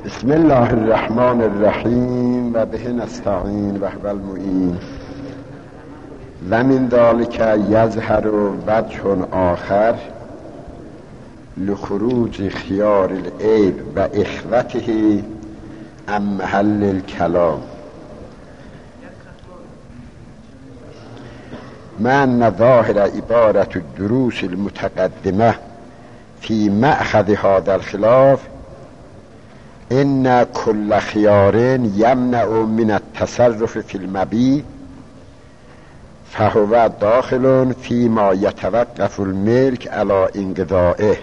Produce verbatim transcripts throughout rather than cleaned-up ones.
بسم الله الرحمن الرحیم و به نستعین و هو المعین و من ذلک یظهر وجه آخر لخروج خیار العیب و اخوته عن محل الکلام مع ان ظاهر عبارة الدروس المتقدمه في مأخذ هذا الخلاف ان كل خيار يمنع من التصرف في المبيع فهو داخل فيما يتوقف الملك على انقضائه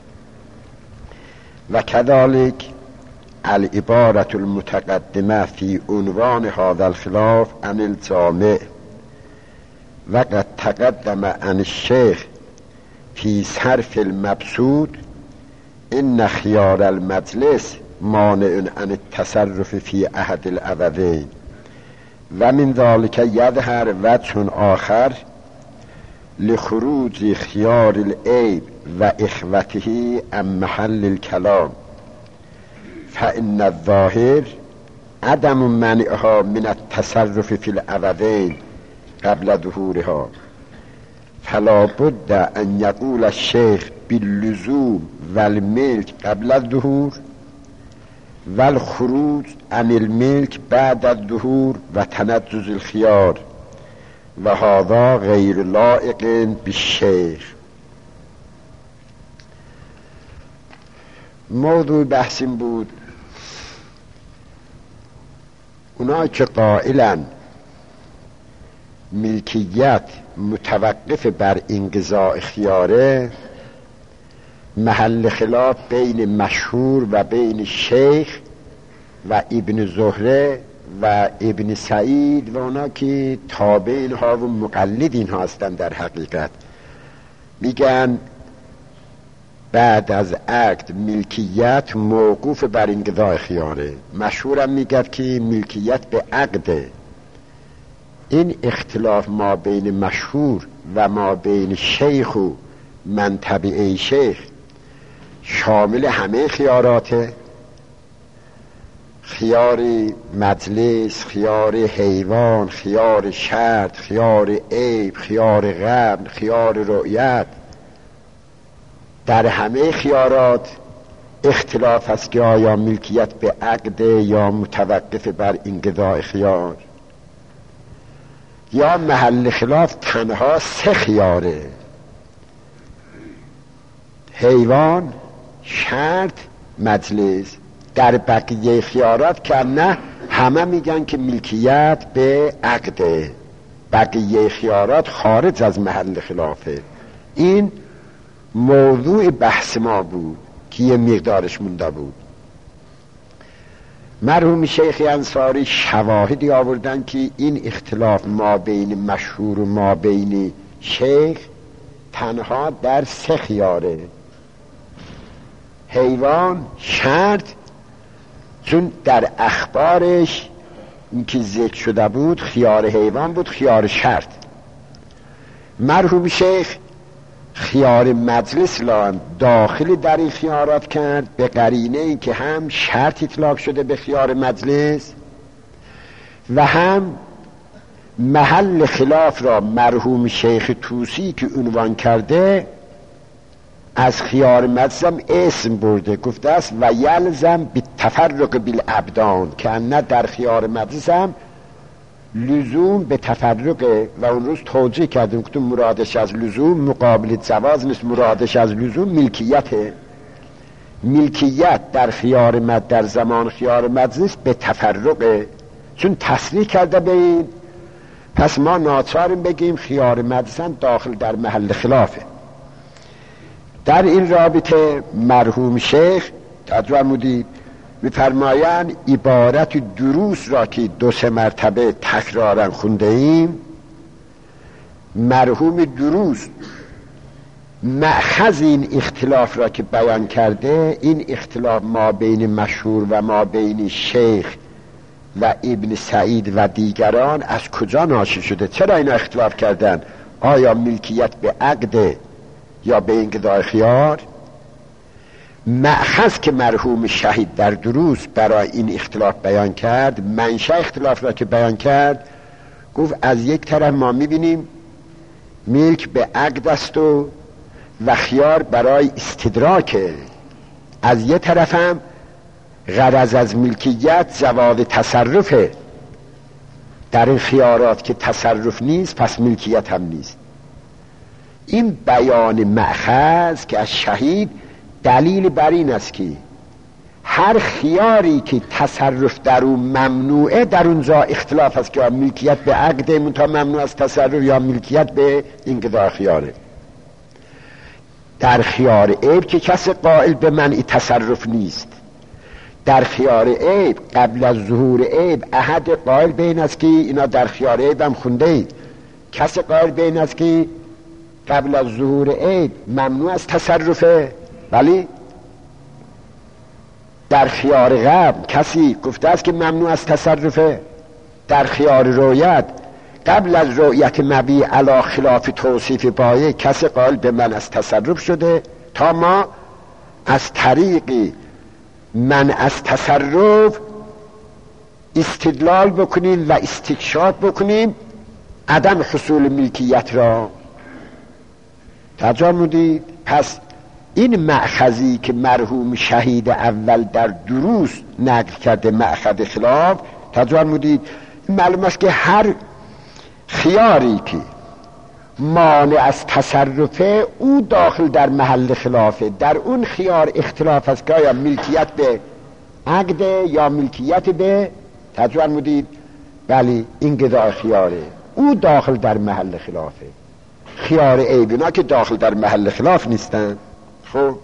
وكذلك العبارة المتقدمة في عنوان هذا الخلاف عن الجامع وقد تقدم عن الشيخ في صرف المبسوط ان خيار المجلس مانع عن التصرف في احد العوضين و من ذلك يظهر وجه آخر لخروج خيار العيب و اخوته عن محل الكلام فإن الظاهر عدم منعها من التصرف في العوضين قبل ظهورها فلا بد ان يقول الشيخ باللزوم والملك قبل الظهور والخروج عن الملك بعد الظهور و تنجز الخيار و هذا غیر لائق بالشیخ. موضوع بحثیم بود اونا که قائلن ملکیت متوقف بر انقضاء خیاره محل خلاف بین مشهور و بین شیخ و ابن زهره و ابن سعید و اونا که تابع اینها و مقلد اینها هستند. در حقیقت میگن بعد از عقد ملکیت موقوف بر انقضاء خیاره. مشهورم میگد که ملکیت به عقده. این اختلاف ما بین مشهور و ما بین شیخ و من تبعه شیخ شامل همه خیاراته، خیار مجلس، خیار حیوان، خیار شرط، خیار عیب، خیار غبن، خیار رؤیت. در همه خیارات اختلاف است که آیا ملکیت به عقد یا متوقف بر انقضاء خیار، یا محل خلاف تنها سه خیاره: حیوان، شرط، مجلس. در بقیه خیارات که نه همه میگن که ملکیت به عقده، بقیه خیارات خارج از محل خلافه. این موضوع بحث ما بود که یه مقدارش مونده بود. مرحوم شیخ انصاری شواهدی آوردن که این اختلاف ما بین مشهور و ما بین شیخ تنها در سه خیاره: حیوان، شرط، چون در اخبارش این که ذکر شده بود خیار حیوان بود، خیار شرط. مرحوم شیخ خیار مجلس لان داخل در این خیارات کرد به قرینه این که هم شرط اطلاق شده به خیار مجلس و هم محل خلاف را مرحوم شیخ توسی که عنوان کرده از خیار مجلس هم اسم برده، گفته است و یلزم بالتفرق بالابدان، که نه در خیار مجلس هم لزوم به تفرقه. و اون روز توجیه کردیم که مرادش از لزوم مقابل جواز نیست، مرادش از لزوم ملکیته. ملکیت در خیار مد در زمان خیار مجلس به تفرقه، چون تصریح کرده به این، پس ما ناچاریم بگیم خیار مجلس داخل در محل خلافه. در این رابطه مرحوم شیخ تجرمودی می‌فرمایند عبارت دروس را که دو سه مرتبه تکرارا خونده ایم، مرحوم دروس مأخذ این اختلاف را که بیان کرده، این اختلاف ما بین مشهور و ما بین شیخ و ابن سعید و دیگران از کجا ناشی شده؟ چرا اینا اختلاف کردن؟ آیا ملکیت به عقد یا به انقضاء خیار؟ مأخذ که مرحوم شهید در دروس برای این اختلاف بیان کرد، منشأ اختلاف را که بیان کرد، گفت از یک طرف ما میبینیم ملک به عقد است و و خیار برای استدراکه، از یک طرف هم غرض از ملکیت زوال تصرفه. در این خیارات که تصرف نیست پس ملکیت هم نیست. این بیان مأخذ که از شهید دلیل بر این است که هر خیاری که تصرف در اون ممنوعه در اونجا اختلاف است که ملکیت به عقد منتها ممنوع از تصرف یا ملکیت به انقضاء خیاره. در خیار عیب که کسی قائل به منع تصرف نیست، در خیار عیب قبل از ظهور عیب احد قائل به این است که اینا در خیار عیب هم خونده اید، کسی قائل به این است که قبل از ظهور عیب ممنوع از تصرفه، ولی در خیار قبل کسی گفته است که ممنوع از تصرفه. در خیار رویت قبل از رؤیت مبیع علی خلاف توصیف بایع کسی قائل به من از تصرف شده، تا ما از طریقی من از تصرف استدلال بکنیم و استکشاف بکنیم عدم حصول ملکیت را. ترجمه مودید؟ پس این مأخذی که مرحوم شهید اول در دروس نقل کرده، مأخذ خلاف، ترجمه مودید معلوم است که هر خیاری که مانع از تصرفه او داخل در محل خلافه. در اون خیار اختلاف است که آیا ملکیت به عقد یا ملکیت به، ترجمه مودید بلی انقضاء خیاره، او داخل در محل خلافه. خیار عیبنا که داخل در محل خلاف نیستن. خب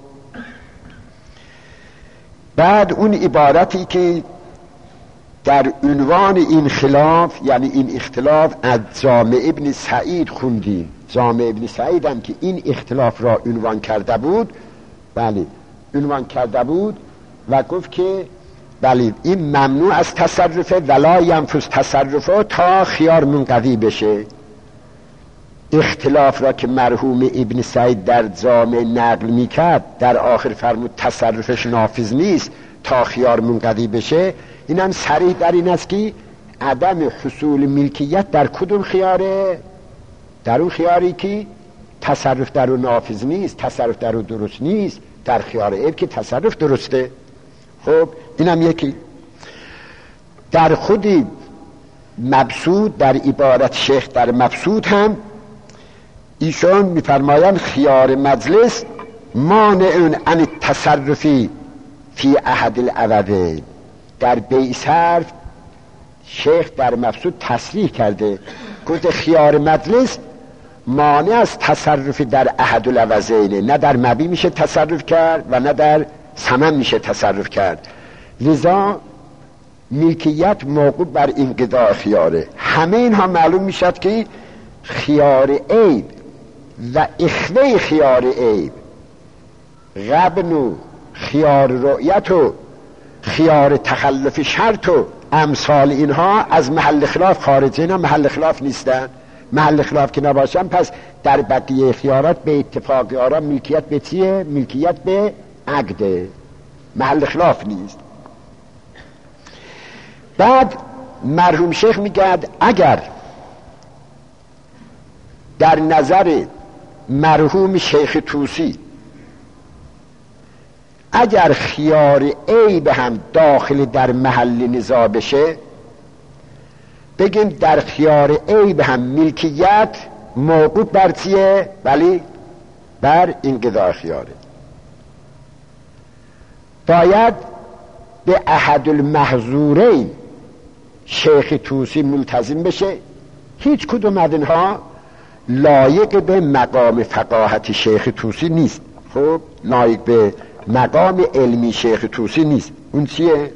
بعد اون عبارتی که در عنوان این خلاف یعنی این اختلاف از جامع ابن سعید خوندیم. جامع ابن سعید هم که این اختلاف را عنوان کرده بود، بله عنوان کرده بود و گفت که بله این ممنوع از تصرفه ولا ینفذ تصرفه تا خیار منقضی بشه. اختلاف را که مرحوم ابن سعید در جامع نقل میکرد در آخر فرمود تصرفش نافذ نیست تا خیار منقضی بشه، این هم صریح در این است که عدم حصول ملکیت در کدوم خیاره؟ در اون خیاری که تصرف در اون نافذ نیست، تصرف در اون درست نیست، در خیار عیب که تصرف درسته. خب این هم یکی. در خودی مبسوط در عبارت شیخ در مبسوط هم ایشون میفرمایند خیار مجلس مانع عن التصرفی فی احد العوضین. در بیع صرف شیخ در مبسوط تصریح کرده، گفت خیار مجلس مانع از تصرفی در احد العوضین، نه در مبیع میشه تصرف کرد و نه در ثمن میشه تصرف کرد، لذا ملکیت موقوف بر انقضاء خیاره. همه اینها معلوم میشد که خیار عیب و اخوه خیار عیب، غبن و خیار رؤیت و خیار تخلف شرط و امثال اینها از محل خلاف خارج، اینا محل خلاف نیستن. محل خلاف که نباشن پس در بقیه خیارات به اتفاق آرا ملکیت به چیه؟ ملکیت به عقده، محل خلاف نیست. بعد مرحوم شیخ میگه اگر در نظر مرحوم شیخ طوسی اگر خیار عیب هم داخل در محل نزاع بشه، بگیم در خیار عیب هم ملکیت موقوف بر چیه؟ ولی بر انقضاء خیاره. باید به احد المحظورین شیخ طوسی ملتزم بشه. هیچ کدوم از اینها لایق به مقام فقاهت شیخ طوسی نیست. خب لایق به مقام علمی شیخ طوسی نیست. اون چیه؟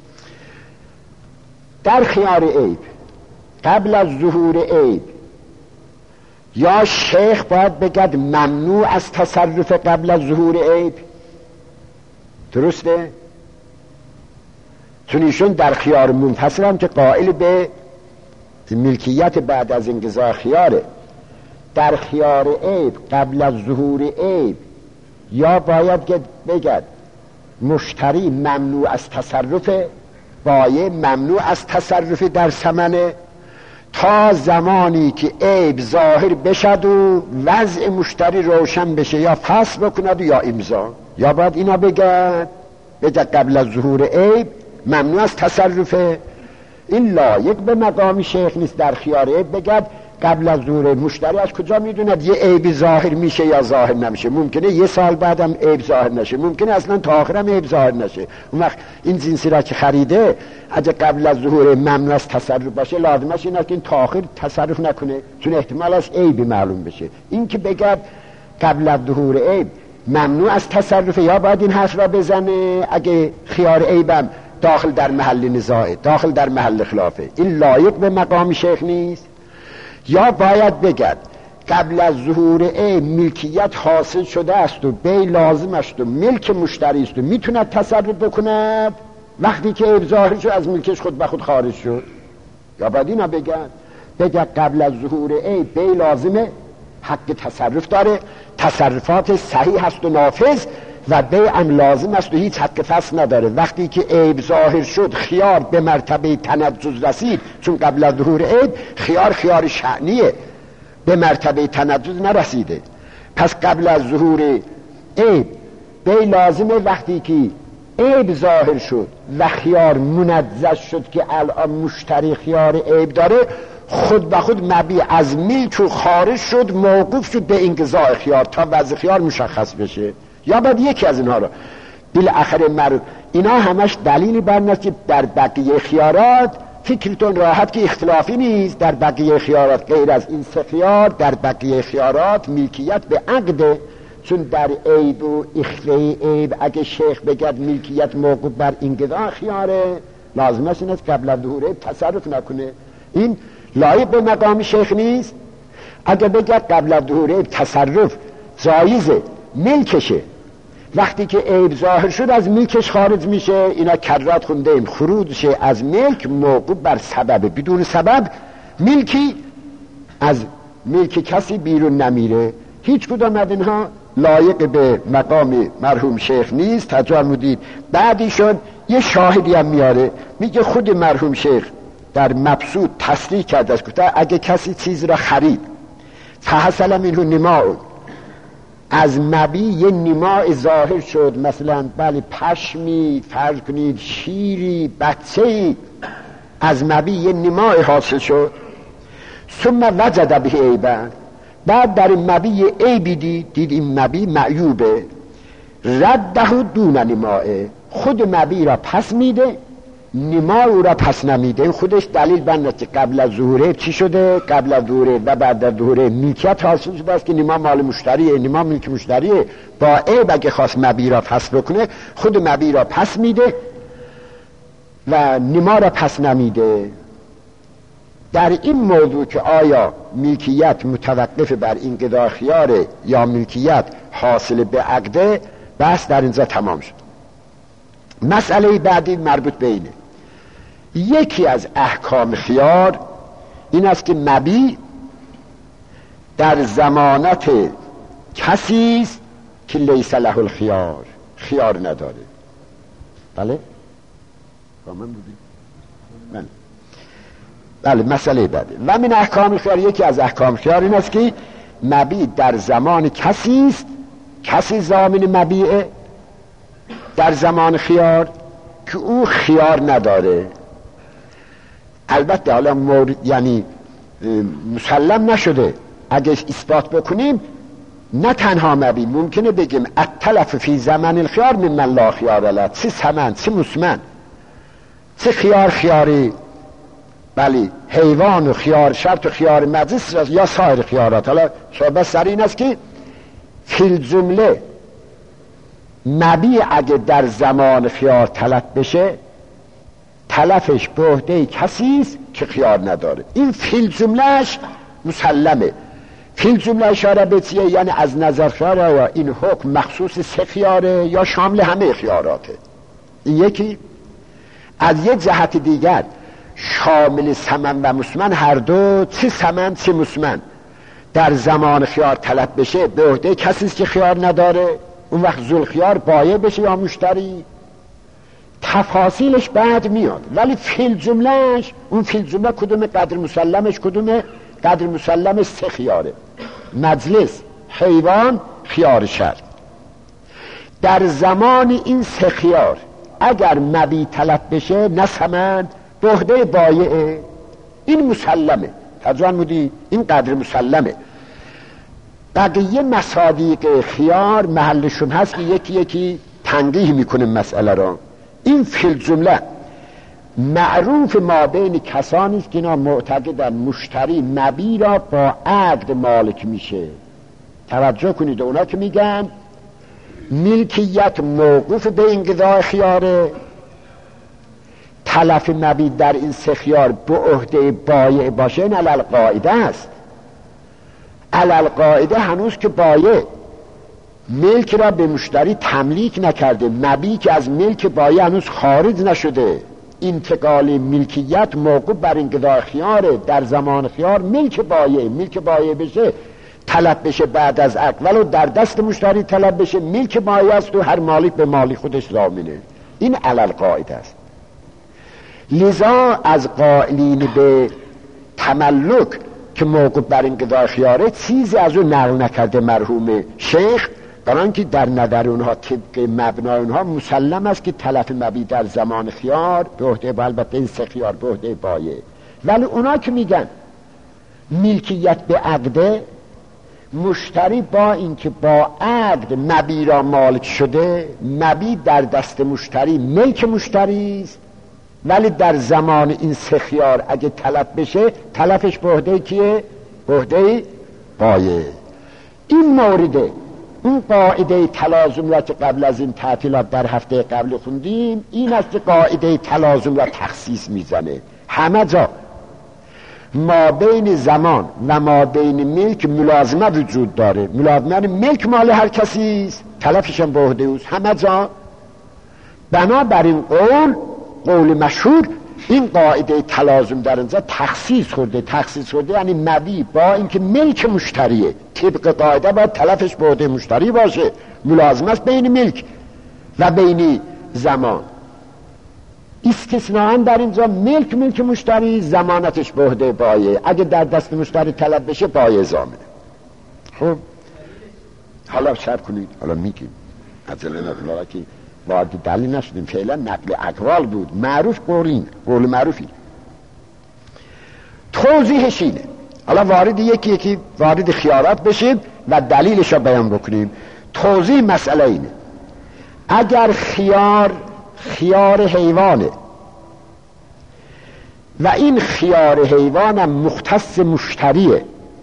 در خیار عیب قبل از ظهور عیب یا شیخ باید بگد ممنوع از تصرف قبل از ظهور عیب، درسته؟ چون ایشون در خیار منفصل هم که قائل به ملکیت بعد از انقضاء خیاره. در خیار عیب قبل از ظهور عیب یا باید بگد مشتری ممنوع از تصرف، بایع ممنوع از تصرف در ثمنه تا زمانی که عیب ظاهر بشد و وضع مشتری روشن بشه، یا فسخ بکند یا امضا. یا باید اینا بگد بگد قبل از ظهور عیب ممنوع از تصرفه. این لایق به مقام شیخ نیست در خیار عیب بگد قبل از ظهور. مشتری از کجا میدوند یه عیب ظاهر میشه یا ظاهر نمیشه؟ ممکنه یه سال بعدم عیب ظاهر نشه، ممکنه اصلا تا آخرم عیب ظاهر نشه. اون وقت این جنسی را که خریده اگه قبل از ظهور ممنوع از تصرف باشه، لازمش اینه که این تا آخر تصرف نکنه، چون احتمال از عیب معلوم بشه. این که بگد قبل از ظهور عیب ممنوع از تصرف، یا باید این حرف را بزنه اگه خیار عیبم داخل در محل نزاعه، داخل در محل خلافه، این لایق به مقام شیخ نیست. یا باید بگد قبل از ظهور عیب ملکیت حاصل شده است و بی لازم است و ملک مشتری است و میتوند تصرف بکند وقتی که عیب ظاهر شد از ملکش خود به خود خارج شد. یا باید اینا بگد بگد قبل از ظهور عیب بی لازمه، حق تصرف داره، تصرفات صحیح است و نافذ، و بیعم لازم است و هیچ حق فسخ نداره. وقتی که عیب ظاهر شد خیار به مرتبه تنجز رسید، چون قبل از ظهور عیب خیار خیار شأنیه، به مرتبه تنجز نرسیده. پس قبل از ظهور عیب بی لازمه وقتی که عیب ظاهر شد و خیار منجز شد که الان مشتری خیار عیب داره، خود به خود مبیع از ملک و خارج شد، موقوف شد به انقضاء خیار تا وضع خیار مشخص بشه. یا باید یکی از اینها رو بالاخره مرد. اینا همش دلیلی برنست که در بقیه خیارات فکرتون راحت که اختلافی نیست. در بقیه خیارات غیر از این سه خیار، در بقیه خیارات ملکیت به عقده، چون در عیب و اخفای عیب اگه شیخ بگد ملکیت موقوف بر انقضاء خیاره، لازم است این است قبل از ظهور عیب تصرف نکنه. این لایق به مقام شیخ نیست. اگه بگد قبل از ظهور عیب تصرف جایزه، ملکشه، وقتی که عیب ظاهر شد از ملکش خارج میشه. اینا کرات خونده ایم خروجش از ملک موقوف بر سبب، بدون سبب ملکی از ملک کسی بیرون نمیره. هیچ کدام از اینها لایق به مقام مرحوم شیخ نیست. تجمدید بعدیشون یه شاهدی هم میاره، میگه خود مرحوم شیخ در مبسوط تصریح کرده است که اگه کسی چیز را خرید فحصل منه نماء، از مبی یه نماء ظاهر شد، مثلا بله پشمی، فرض کنید شیری، بچه‌ای، از مبی یه نماء حاصل شد، ثم وجد به عیبا، بعد در این مبی یه عیبی دید، دید این مبی معیوبه، رده دون نماء، خود مبی را پس میده، نما او را پس نمیده. این خودش دلیل بنده که قبل از ظهوره چی شده، قبل از ظهوره و بعد از ظهوره ملکیت حاصل شده است که نما مال مشتریه، نما ملک مشتریه. با عیب اگه خواست مبی را پس بکنه خود مبی را پس میده و نما را پس نمیده. در این موضوع که آیا ملکیت متوقف بر انقضاء خیاره یا ملکیت حاصل به عقده، بس در اینجا تمام شد. مسئله بعدی مربوط به اینه. یکی از احکام خیار این است که مبی در ضمانت کسی است که لیس له الخیار، خیار نداره. بله؟ با من بودی؟ بله. بله مسئله بعدی. و من احکام خیار، یکی از احکام خیار این است که مبی در زمان کسی است، کسی ضامن مبیعه در زمان خیار که او خیار نداره. البته حالا مورد یعنی مسلم نشده، اگه اثبات بکنیم نه تنها مبی، ممکنه بگیم التلف فی زمن الخیار ممن لا خیار له، چه ثمن چه مسمن، چه خیار خیاری بلی حیوان و خیار شرط و خیار مجلس یا سایر خیارات. حالا صحبت سر این است که فی الجمله مبی اگه در زمان خیار تلف بشه، تلفش به عهده کسی است که خیار نداره. این فی الجملهش مسلمه. فی الجمله اشاره به چیه؟ یعنی از نظر خیار یا این حکم مخصوص سه خیاره یا شامل همه خیاراته. این یکی. از یک جهت دیگر شامل ثمن و مسمن، هر دو چه ثمن چه مسمن در زمان خیار تلف بشه به عهده کسی است که خیار نداره. اون وقت ذوالخیار بایع بشه یا مشتری؟ تفاصیلش بعد میاد، ولی فیل جملهش، اون فیل جمله کدوم قدر مسلمش کدومه؟ قدر مسلمش سه خیاره: مجلس، حیوان، خیار شرط. در زمان این سه خیار اگر مبی طلب بشه نسمند بهده بایعه، این مسلمه. تجربه مودی این قدر مسلمه. بقیه مصادیق خیار محلشون هست که یکی یکی تنقیح میکنه مسئله را. این فی الجمله معروف ما بین کسانی است که اینا معتقدن مشتری مبی را با عقد مالک میشه. توجه کنید، اونا که میگن ملکیت موقوف به انقضاء خیاره، تلف مبی در این سه خیار به عهده بایع باشه، این علل قاعده است. علل قاعده هنوز که بایع ملک را به مشتری تملیک نکرده، مبی که از ملک بایع هنوز خارج نشده، انتقال ملکیت موقوف بر انقضاء خیاره. در زمان خیار ملک بایع ملک بایع بشه، طلب بشه بعد از عقد، ولو در دست مشتری طلب بشه، ملک بایع است و هر مالک به مالی خودش ضامنه. این علل قاعده است. لذا از قائلین به تملک که موقوف بر انقضاء خیاره چیزی از اون نقل نکرده مرحوم شیخ، برای که در نظر اونها طبق مبنای اونها مسلم است که تلف مبی در زمان خیار به عهده، البته این سه خیار به عهده بایع. ولی اونا که میگن ملکیت به عقده، مشتری با اینکه با عقد مبی را مالک شده، مبی در دست مشتری ملک مشتری است، ولی در زمان این سه خیار اگه تلف بشه، تلفش به عهده کیه؟ به عهده بایع. این مورده اون قاعده تلازم را که قبل از این تعطیلات در هفته قبل خوندیم، این است که قاعده تلازم را تخصیص میزنه. همه جا ما بین زمان و ما بین ملک ملازمه وجود داره. ملازمه ملک مال هر کسی است، تلفش هم به عهده اوست. همه جا بنابراین قول قول مشهور این قاعده تلازم در اینجا تخصیص خورده. تخصیص خورده یعنی مبی با اینکه ملک مشتریه، طبق قاعده باید تلفش به عهده مشتری باشه. ملازمه است بین ملک و بین زمان. استثناءً در اینجا ملک ملک مشتری، زمانتش به عهده بایع. اگه در دست مشتری طلب بشه بایع ضامنه. خب حالا شرط کنید، حالا میگیم عجله نداره که وارد دلیل نشدیم، فعلا نقل اقوال بود، معروف قولین، قول معروفی. توضیحش اینه. حالا وارد یکی یکی وارد خیارات بشیم و دلیلش رو بیان بکنیم. توضیح مسئله اینه: اگر خیار خیار حیوانه و این خیار حیوانم مختص مشتریه،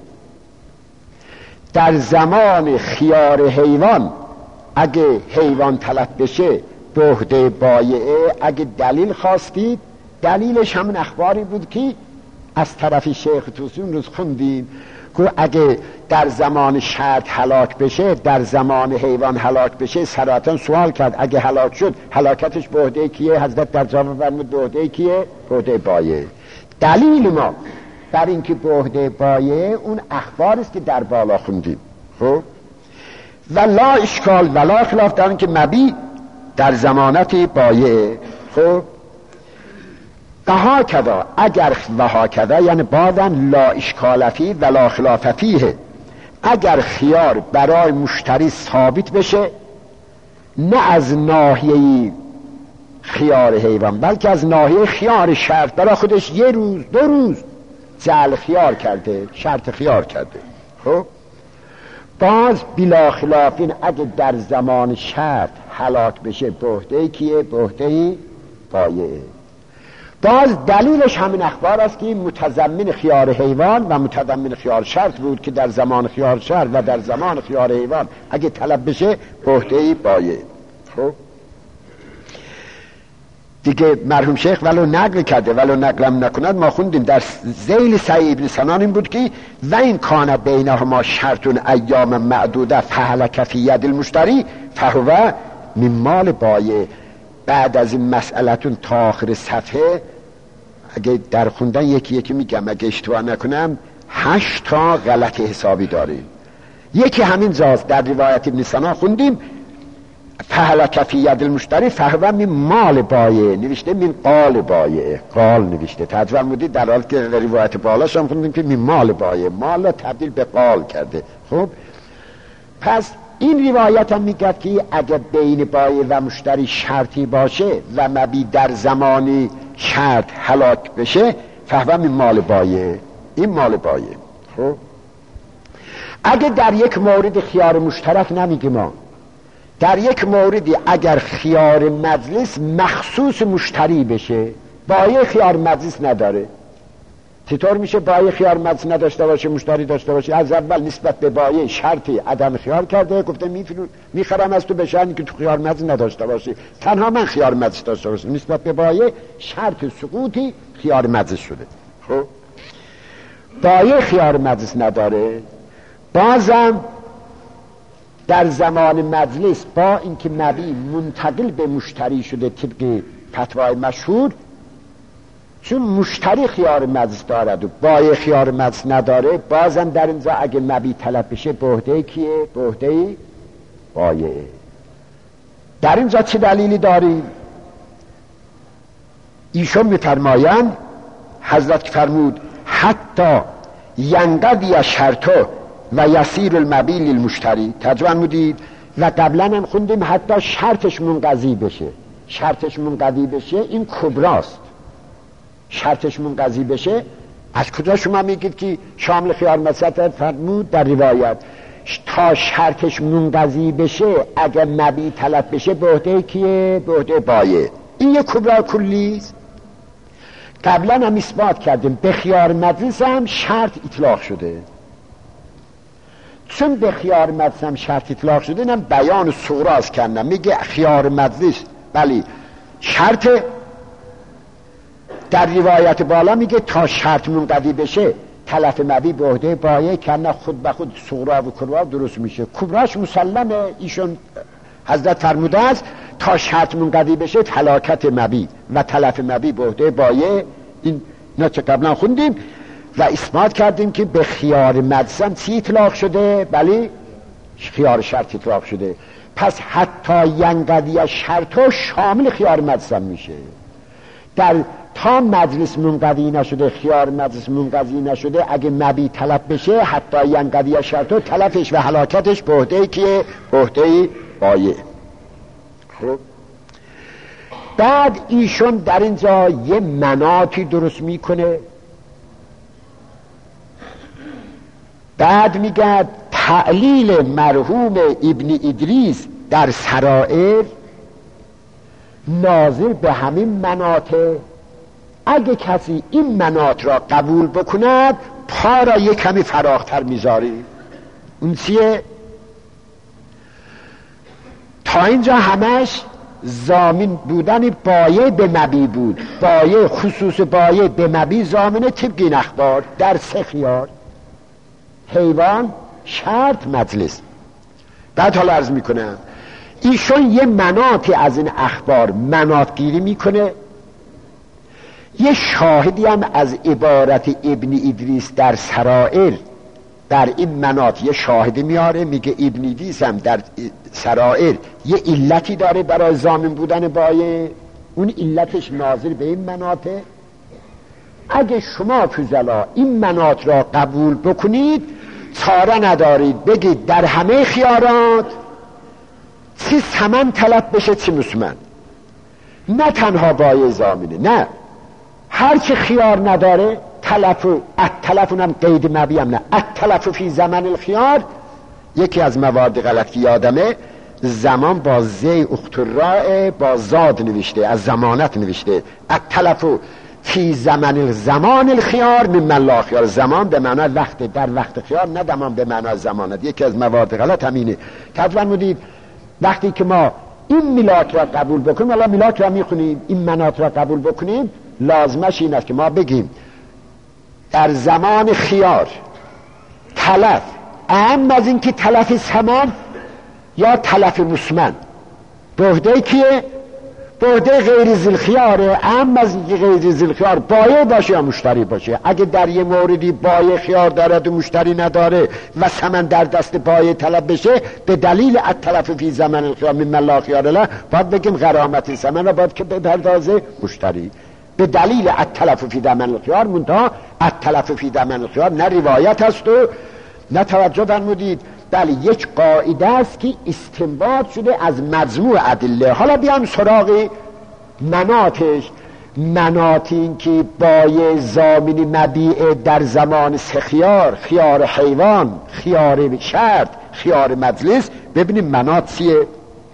در زمان خیار حیوان اگه حیوان تلف بشه به عهده بایعه. اگه دلیل خواستید، دلیلش همین اخباری بود که از طرف شیخ توسی اون روز خوندیم که اگه در زمان شرط هلاک بشه، در زمان حیوان هلاک بشه، صراحتاً سوال کرد اگه هلاک شد هلاکتش به عهده کیه؟ حضرت در جواب فرمود به عهده کیه؟ به عهده بایعه. دلیل ما بر اینکه به عهده بایعه اون اخبار است که در بالا خوندیم. خب و لا اشکال و لا خلاف در اینکه مبی در زمانت بایعه. خب وهاکذا، اگر وهاکذا یعنی بعدن لا اشکال فیه و لا خلاف فیه، اگر خیار برای مشتری ثابت بشه، نه از ناحیه خیار حیوان بلکه از ناحیه خیار شرط، برای خودش یه روز دو روز جعل خیار کرده، شرط خیار کرده. خب باز بلا خلاف این اگه در زمان شرط هلاک بشه به عهده کیه؟ به عهده بایعه. باز دلیلش همین اخبار است که متضمن خیار حیوان و متضمن خیار شرط بود که در زمان خیار شرط و در زمان خیار حیوان اگه طلب بشه به عهده بایعه. خب دیگه مرحوم شیخ ولو نقل کرده ولو نقلم نکند، ما خوندیم در ذیل سعی ابن سنان این بود که و این کان بینهما شرطون ایام معدوده فهلک فی ید المشتری فهو من مال بایع. بعد از این مسئلتون تا آخر صفحه اگه در خوندن یکی یکی میگم، اگه اشتباه نکنم هشت تا غلط حسابی داره. یکی همین جاست در روایت ابن سنا خوندیم فهلک فی ید المشتری فهو من مال بایع نوشته من قال بایع، قال نوشته ترجمه بودید، در حالی که روایت بالاش هم خوندیم که من مال بایع، مال تبدیل به قال کرده. خب پس این روایت هم میگه که اگر بین بایع و مشتری شرطی باشه و مبیع در زمانی شرط هلاک بشه فهو من مال بایع، این مال بایع. خب اگه در یک مورد خیار مشترک نمیگه ما، در یک موردی اگر خیار مجلس مخصوص مشتری بشه، بایع خیار مجلس نداره، چطور میشه بایع خیار مجلس نداشته باشه مشتری داشته باشه؟ از اول نسبت به بایع شرطی عدم خیار کرده، گفته میخرم از تو به شرطی که تو خیار مجلس نداشته باشی، تنها من خیار مجلس داشته باشم. نسبت به بایع شرط سقوطی خیار مجلس شده. خب بایع خیار مجلس نداره، بازم در زمان مجلس با اینکه مبیع منتقل به مشتری شده طبق فتوای مشهور، چون مشتری خیار مجلس دارد و بایع خیار مجلس نداره، بازم در اینجا اگه مبیع طلب بشه به عهده کیه؟ به عهده بایع. در اینجا چه دلیلی داریم؟ ایشون می‌فرمایند حضرت فرمود حتی ینقضی شرطه و یسیر المبیع للمشتری، ترجمه بودید و قبلا هم خوندیم حتی شرطش منقضی بشه. شرطش منقضی بشه این کبراست. شرطش منقضی بشه از کجا شما میگید که شامل خیار مجلس فرمود در روایت تا شرطش منقضی بشه اگر مبیع طلب بشه به عهده کیه؟ به عهده بایع. این یک کبرا کلی است. قبلا هم اثبات کردیم به خیار مجلس هم شرط اطلاق شده، چون به خیار مجلس هم شرط اطلاق شده اینم بیان سوراز کردم، میگه خیار مجلس بلی شرط، در روایت بالا میگه تا شرط منقضی بشه تلف مبیع به عهده بایع، کنه خود به خود صغرا و کبرا درست میشه. کبراش مسلمه، ایشون حضرت فرموده است تا شرط منقضی بشه هلاکت مبیع و تلف مبیع به عهده بایع. این نه چه قبلا خوندیم و اثبات کردیم که به خیار مجلس هم چی اطلاق شده؟ بلی خیار شرط اطلاق شده. پس حتی ینقضی شرطو شامل خیار مجلس هم میشه. در تا مجلس منقضی نشده، خیار مجلس منقضی نشده، اگه مبیع طلب بشه حتی ینقضی شرطو تلفش و هلاکتش به عهده که به عهده بایع. خب بعد ایشون در اینجا یه مناطی درست میکنه، بعد میگه تعلیل مرحوم ابن ادریس در سرائر ناظر به همین مناطه، اگه کسی این مناط را قبول بکند پا را یک کمی فراختر میذاری. اون چیه؟ تا اینجا همش ضامن بودن بایع به مبیع بود، بایع خصوص بایع به مبیع ضامن طبق این اخبار در سه خیار حیوان شرط مجلس. بعد حالا عرض میکنم ایشون یه مناطی از این اخبار مناط گیری میکنه، یه شاهدی هم از عبارت ابن ادریس در سرائر در این مناط یه شاهدی میاره، میگه ابن ادریس هم در سرائر یه علتی داره برای ضامن بودن بایع، اون علتش ناظر به این مناطه. اگه شما فضلا این مناط را قبول بکنید چاره ندارید بگید در همه خیارات چی ثمن طلب بشه چی مسمن، نه تنها بایع ضامنه، نه هر که خیار نداره تلف و التلف، اونم قید مبیع هم نه، التلف فی زمن الخیار. یکی از موارد غلط که یادمه زمان با زی اختراع با زاد نوشته، از زمانت نوشته، التلف فی زمن زمان الخیار من ملا خیار، زمان به معنی وقت، در وقت خیار، نه زمان به معنی زمانت. یکی از موارد غلط همینه. تقریبا بودید وقتی که ما این میلاد را قبول بکنیم، حالا میلاد را میخونیم، این مناط را قبول بکنیم، لازمش این است که ما بگیم در زمان خیار تلف اهم از این که تلف ثمن یا تلف مسمن به عهده کیه؟ بهده غیر ذوالخیاره. اهم از اینکه غیر ذوالخیار بایع باشه یا مشتری باشه. اگه در یه موردی بایع خیار دارد و مشتری نداره و ثمن در دست بایع طلب بشه، به دلیل التلف فی ثمن الخیار مما لا خیار له، باید بگیم غرامت ثمن را باید که بپردازه مشتری، به دلیل التلف فی ثمن الخیار. منتها التلف فی ثمن الخیار نه روایت است و نه توجه فرمودید، بله یک قاعده است که استنباط شده از مجموع ادله. حالا بیام سراغ مناطش. مناط این که بایع ضامن مبیع در زمان سه خیار، خیار حیوان، خیار شرط، خیار مجلس، ببینیم مناط چیه.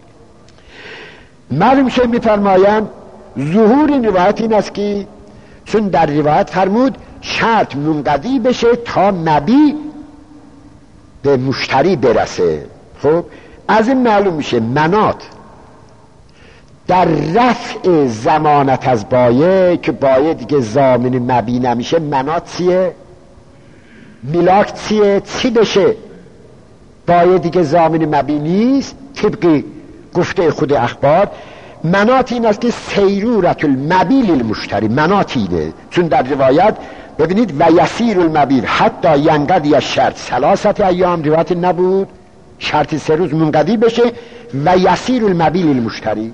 معلوم شه میفرمایند ظهور این روایت این است که چون در روایت فرمود شرط منقضی بشه تا مبیع به مشتری برسه. خب از این معلوم میشه مناط در رفع ضمانت از بایع که بایع دیگه ضامن مبیع نمیشه، مناط چیه؟ میلاک چیه؟ چی بشه؟ بایع دیگه ضامن مبیع نیست طبق گفته خود اخبار. مناط این است که سیرورت المبیع للمشتری، مناط اینه. چون در روایت ببینید و یسیر المبیع حتی ینقضی الشرط ثلاثه ایام، روایت نبود شرط سه روز منقضی بشه. و یسیر المبیع للمشتری،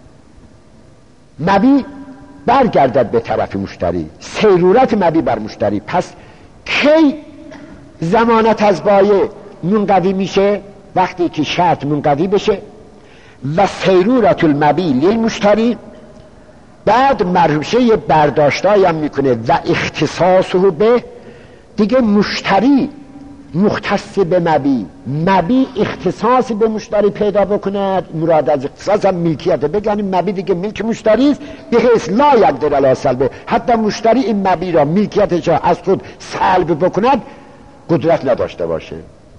مبیع برگردد به طرف مشتری، سیرورت مبیع بر مشتری. پس کی ضمانت از بایع منقضی میشه؟ وقتی که شرط منقضی بشه. و سیرورت المبیع للمشتری، بعد مرحوشه یه برداشتایی هم میکنه و اختصاصه به دیگه مشتری مختص به مبیع، مبیع اختصاص به مشتری پیدا بکند. مراد از اختصاص هم ملکیت، بگنیم مبیع دیگه ملک مشتری است به حیث لا یقدر علی سلبه، حتی مشتری این مبیع را ملکیتش را از خود سلب بکند قدرت نداشته باشه.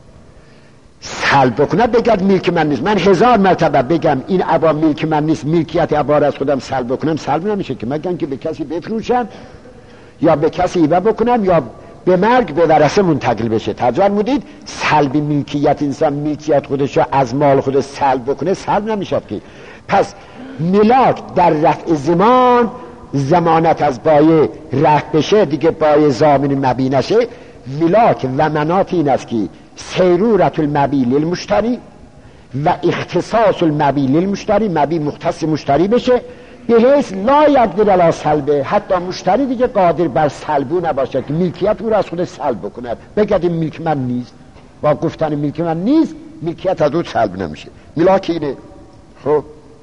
سلب بکند بگد ملک من نیست. من هزار مرتبه بگم این عبا ملک من نیست، ملکیت عبا را از خودم سلب بکنم، سلب نمیشه که، مگن که به کسی بفروشم یا به کسی هیبه بکنم یا به مرگ به ورثه منتقل بشه. توجه فرمودید؟ سلب ملکیت، انسان ملکیت خودش را از مال خودش سلب بکنه سلب نمیشه که. پس ملاک در رفع زمان، ضمانت از بایع رفع بشه دیگه بایع ضامن مبیع نشه. ملاک و مناط این است که سیرورت المبیع للمشتری و اختصاص المبیع للمشتری، مبیع مختص مشتری بشه به حیث لا یقدر علی سلبه، حتی مشتری دیگه قادر بر سلبو نباشه که ملکیت او را از خود سلب بکند. بگد این ملک من نیست، با گفتن ملک من نیست ملکیت از او سلب نمیشه. ملاک اینه. خب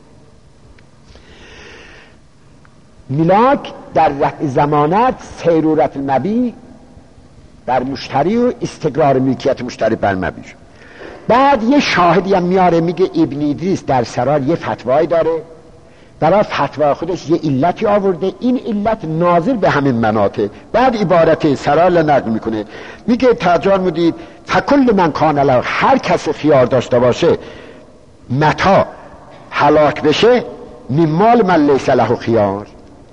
ملاک در رفع ضمانت سیرورت المبیع بر مشتری و استقرار ملکیت مشتری بر مبیع. بعد یه شاهدی هم میاره، میگه ابن ادریس در سرار یه فتوایی داره، برای فتوا خودش یه علتی آورده، این علت ناظر به همین مناطه. بعد عبارت سرار نقل میکنه، میگه ترجمه مدید فکل من کان له، هر کس خیار داشته باشه متا هلاک بشه من مال من لیس له خیار.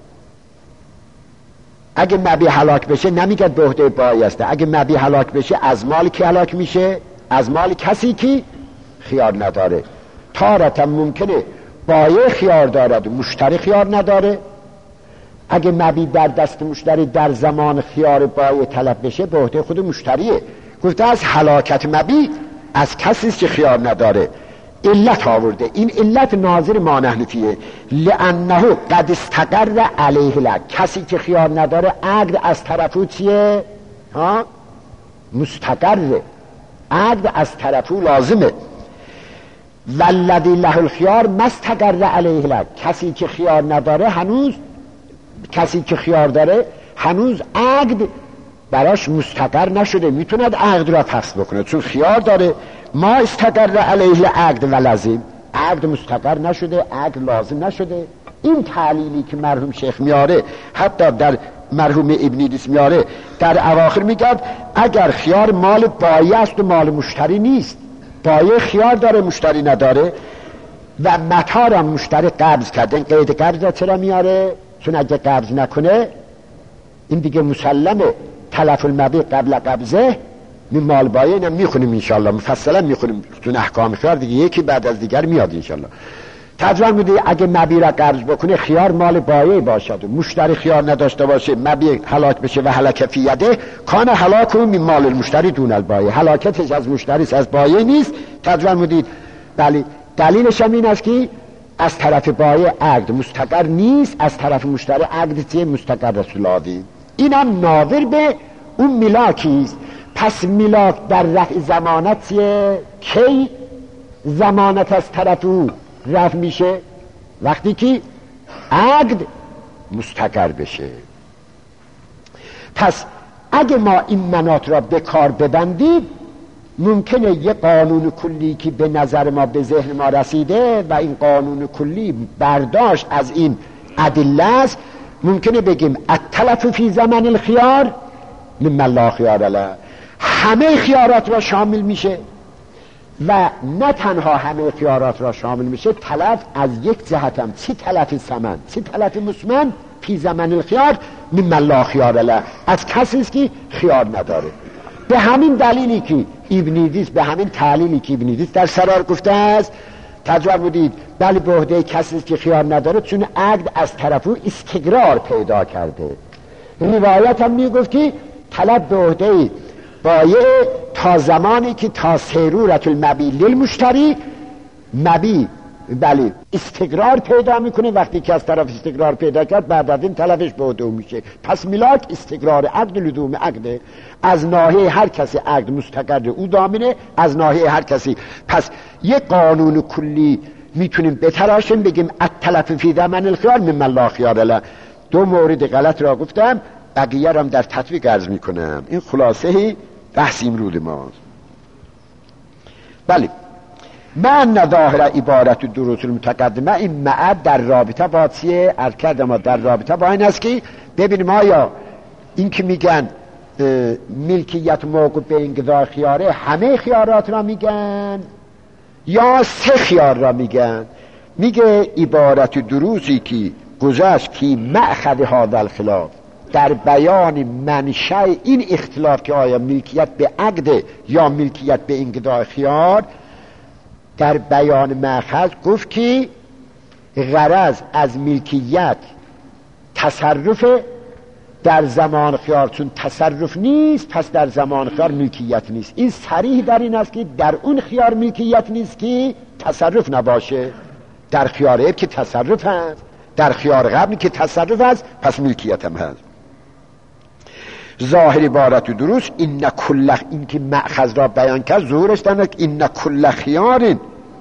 اگه مبیع هلاک بشه نمیگه به عهده بایع است، اگه مبیع هلاک بشه از مال کی هلاک میشه؟ از مال کسی که خیار نداره. تارتا ممکنه بایع خیار دارد و مشتری خیار نداره. اگه مبیع در دست مشتری در زمان خیار بایع طلب بشه به عهده خود مشتریه. گفته از هلاکت مبیع از کسی که خیار نداره. علت آورده، این علت ناظر ما نحن فیه لانه قد استقر علیه لک، کسی که خیار نداره عقد از طرفو چیه؟ ها؟ مستقره، عقد از طرفو لازمه. والذی له الخیار مستقر علیه لک، کسی که خیار نداره هنوز، کسی که خیار داره هنوز عقد براش مستقر نشده، میتوند عقد را فسخ بکنه چون خیار داره. ما استقر علیه عقد و لازم، عقد مستقر نشده، عقد لازم نشده. این تعلیلی که مرحوم شیخ میاره، حتی در مرحوم ابن ادریس میاره، در اواخر میگه اگر خیار مال بایع است و مال مشتری نیست، بایع خیار داره مشتری نداره و متا را مشتری قبض کرده، قید قبض را چرا میاره؟ چون اگه قبض نکنه این دیگه مسلمه تلف المبیع قبل قبضه من مال بایع. اینم میخونیم انشالله، مفصلا میخونیم چون احکام خیار دیگه یکی بعد از دیگر میاد انشالله. تجربه بودی اگه مبی را قرض بکنه خیار مال بایع باشد و مشتری خیار نداشته باشه مبی هلاک بشه و هلاک فی یده کان هلاک من مال المشتری دون البایع، هلاکتش از مشتری از بایع نیست. تجربه بودید بله دلیلش هم این است که از طرف بایع عقد مستقر نیست، از طرف مشتری عقد چیه مستقر رسول الله. اینم ناظر به اون میلاکیست. پس میلاک در رفع ضمانت چیه؟ کی ضمانت از طرف او رفع میشه؟ وقتی که عقد مستقر بشه. پس اگه ما این مناط را به کار ببندیم ممکنه یه قانون کلی که به نظر ما به ذهن ما رسیده و این قانون کلی برداشت از این ادله است، ممکنه بگیم التلف فی زمن الخیار مما لا خیار له، همه خیارات را شامل میشه و نه تنها همه خیارات را شامل میشه، تلف از یک جهت هم چی تلف ثمن چی تلف مسمن فی زمن الخیار مما لا خیار له، از کسی است که خیار نداره. به همین دلیلی که ابنیدیس به همین تعلیلی که ابنیدیس در سرار گفته است تجربه بودید بله به عهده کسی که خیار نداره چون عقد از طرف او استقرار پیدا کرده. روایت هم میگفت که طلب به عهده بایع تا زمانی که تا سیرورت المبی للمشتری مبی بله استقرار پیدا میکنه. وقتی که از طرف استقرار پیدا کرد بعد از این طلبش به عهده میشه. پس میلاک استقرار عقد لزوم عقده، از ناحیه هر کسی عقد مستقر او دامنه، از ناحیه هر کسی. پس یک قانون کلی میتونیم بتراشیم بگیم التلف فی زمن الخیار مما لا خیار له. دو مورد غلط را گفتم، بقیه را هم در تطبیق عرض میکنم. این خلاصه بحث امروز ماست. بله من ظاهر عبارت دروس المتقدمه این معد در رابطه با چیه؟ عرض کردم ما در رابطه با این است که ببینیم آیا این که میگن ملکیت موقوف به انقضاء خیاره همه خیارات را میگن یا سه خیار را میگن؟ میگه عبارت دروسی که گذشت که مأخذ هذا الخلاف در بیان منشأ این اختلاف که آیا ملکیت به عقد یا ملکیت به انقضاء خیار، در بیان مأخذ گفت که غرض از ملکیت تصرف در زمان خیار، چون تصرف نیست پس در زمان خیار ملکیت نیست. این صریح در این است که در اون خیار ملکیت نیست که تصرف نباشه، در خیار عیب که تصرف هست، در خیار قبل که تصرف هست پس ملکیت هم هست. ظاهر عبارت و درست این کل این که مأخذ را بیان کرد ظهورش دارد این کل خیار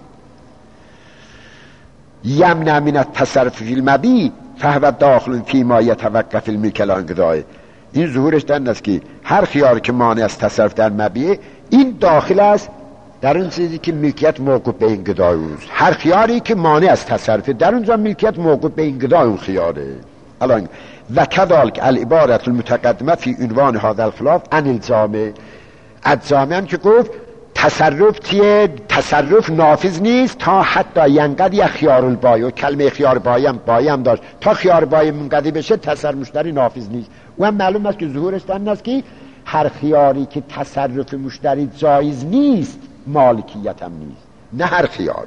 یمنع من التصرف فی المبی فهو داخل فی ما یتوقف الملک علی انقضاء. این ظهورش دارد است که هر خیار که مانع از تصرف در مبی این داخل است در اون چیزی که ملکیت موقوف به انقضاء اوست. هر خیاری که مانع از تصرف در اونجا ملکیت موقوف به انقضاء اون خیاره. الان و کذالک العبارت المتقدمه فی عنوان هذا الخلاف عن الجامع. الجامع هم که گفت تصرف چیه؟ تصرف نافذ نیست تا حتی ینقضی یا خیار البایع. کلمه خیار بایع هم بایع هم داشت، تا خیار بایع منقضی بشه تصرف مشتری نافذ نیست. و هم معلوم است که ظهورش این است که هر خیاری که تصرف مشتری جایز نیست مالکیت هم نیست، نه هر خیار.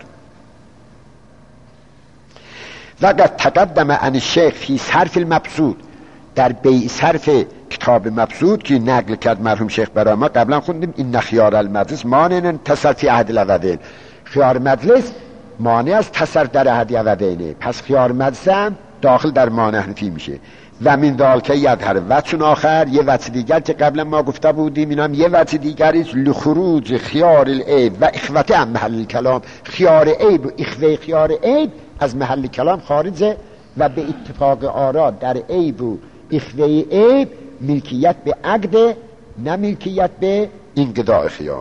وقت تقدم عن الشیخ فی صرف المبسوط، در بیع صرف کتاب مبسوط که نقل کرد مرحوم شیخ برای ما قبلا خوندیم این خیار المجلس مانع تصرف عهد العوضین. خیار مجلس مانع از تصرف در عهد العوضینه، پس خیار مجلس هم داخل در مانع حنفی میشه. و من ذالک یظهر وجه آخر، یه وجه دیگر که قبلا ما گفته بودیم اینم یه وجه دیگری است، لخروج خیار العیب و اخوته عن محل الکلام. خیار عیب و اخوه خیار عیب از محل کلام خارجه و به اتفاق آرا در عیب و اخوه عیب ملکیت به عقد، نه ملکیت به انقضاء خیار.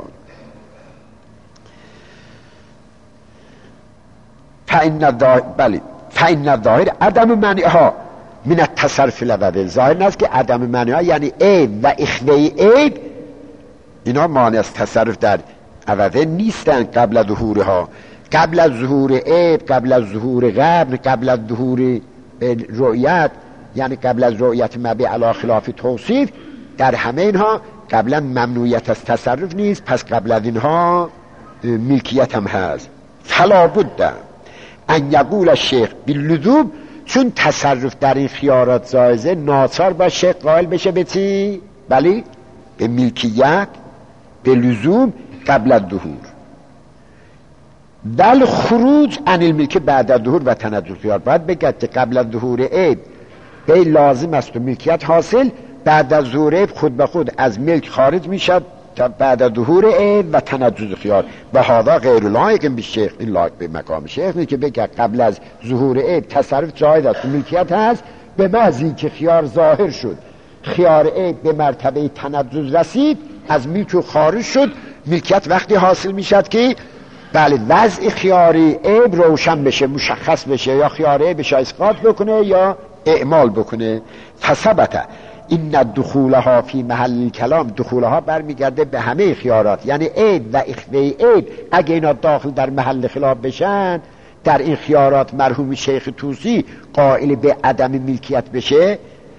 فإن الظاهر بله فإن الظاهر عدم منعها من التصرف العوض. ظاهر است که عدم منعها یعنی عیب و اخوه عیب اینا مانع از تصرف در عوض نیستن قبل از ظهورها، قبل از ظهور عیب، قبل از ظهور قبل، قبل از ظهور رؤیت، یعنی قبل از رؤیت مبیع علی خلاف توصیف. در همه اینها قبلا ممنوعیت از تصرف نیست، پس قبل از اینها ملکیت هم هست. فلا بد ان یقول الشیخ باللزوم، چون تصرف در این خیارات جایزه، ناچار باشه قائل بشه به چی؟ بلی به ملکیت به لزوم قبل الظهور. بل خروج عن الملک بعد الظهور و تنزل خیار، باید بگد که قبل الظهور عیب به لازم است و ملکیت حاصل، بعد از ظهور عیب خود به خود از ملک خارج میشد بعد از ظهور عیب و تنزل خیار. و هذا غیر لایق به شیخ، این لایق به مقام شیخ نیست که بگه قبل از ظهور عیب تصرف جایز است و ملکیت هست، به محض که خیار ظاهر شد، خیار عیب به مرتبه تنزل رسید، از ملک خارج شد، ملکیت وقتی حاصل میشد که بله وضع خیاری عیب روشن بشه، مشخص بشه، یا خیار عیب بشه اسقاط بکنه یا اعمال بکنه. فثبت این دخولها فی محل کلام، دخولها برمیگرده به همه خیارات، یعنی عیب و اخوه عیب اگه اینا داخل در محل خلاف بشن، در این خیارات مرحوم شیخ طوسی قائل به عدم ملکیت بشه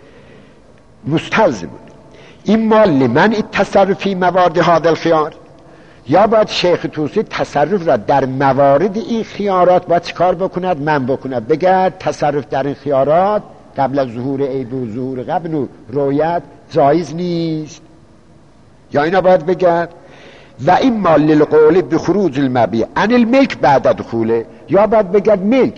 مستلزم. این مال لمن التصرف فی موارد هذا الخیار، یا باید شیخ طوسی تصرف را در موارد این خیارات باید چکار بکند؟ من بکند، بگرد تصرف در این خیارات قبل از ظهور عیب و ظهور قبل و رویت جایز نیست، یا اینا باید بگرد. و این مال للقول بخروج المبیع عن الملک بعد دخوله، یا باید بگرد ملک